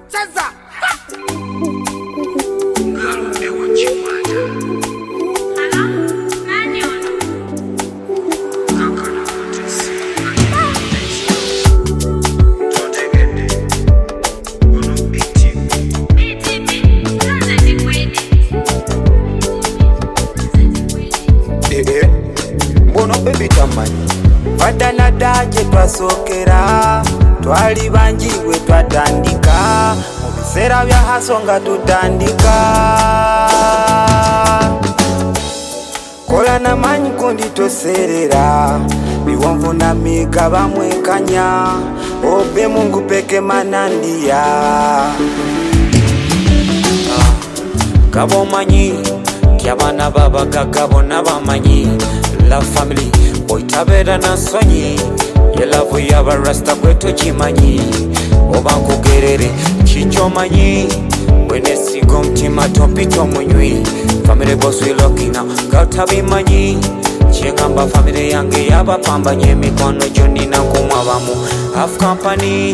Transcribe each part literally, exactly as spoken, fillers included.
Chaza. Wadana daje twasokera twali banjiwe twatandika mu biseera bya hasonga tutandika kola na manyi kundi toserera biwonvu na miga bamwekanya obe Mungu peke manandia kabo manyi kyabana baba kakabo nabamanyi la family oitabera na sonyi yelavu yaba rasta kwetu chimanyi oba nkugerere chicho manyi wene sigo mtima topito munywi family boss we looking now gautabi manyi chengamba family yange yaba pamba nye mikono joni na kumwabamu half company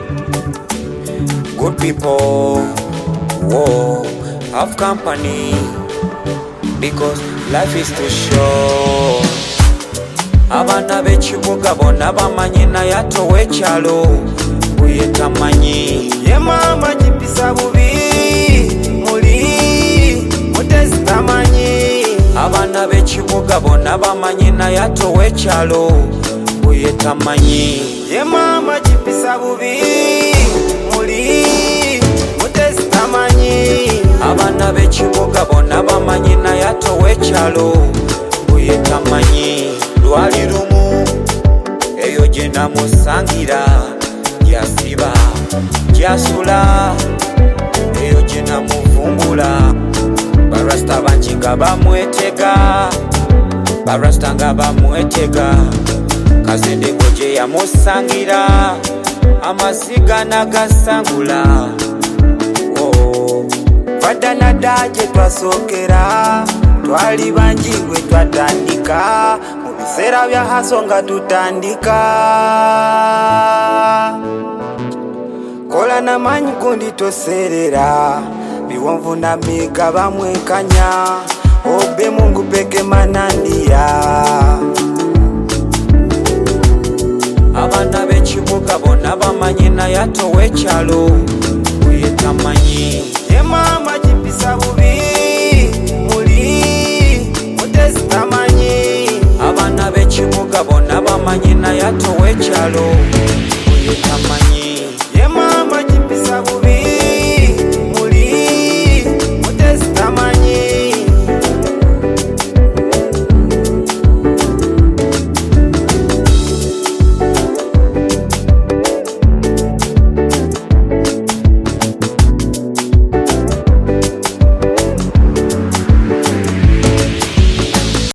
good people whoa half company because life is too short. Abana bechibuga bona bamanyi na yato wechalo uyeta manyi ye mama jipisa bubi muli mutesta manyi abana bechibuga bona bamanyi na yato wechalo uyeta manyi ye mama jipisa bubi muli mutesta manyi abana bechibuga bona bamanyi na yato wechalo uyeta manyi lwali lumu eyo jena musangira yasiba jasula eyo jena muvumbula barasta banjinga bamwetega barasta nga bamwetega kazende goje ya musangira amasiga nagasangula oh. Wadana daje twasokera twali banjiwe twatandika mu biseera bya hasonga tutandika kola na manyi kundi toserera biwonvu na miga bamwekanya obe Mungu peke manandia abana bechibuga bona bamanyi na yato wechalo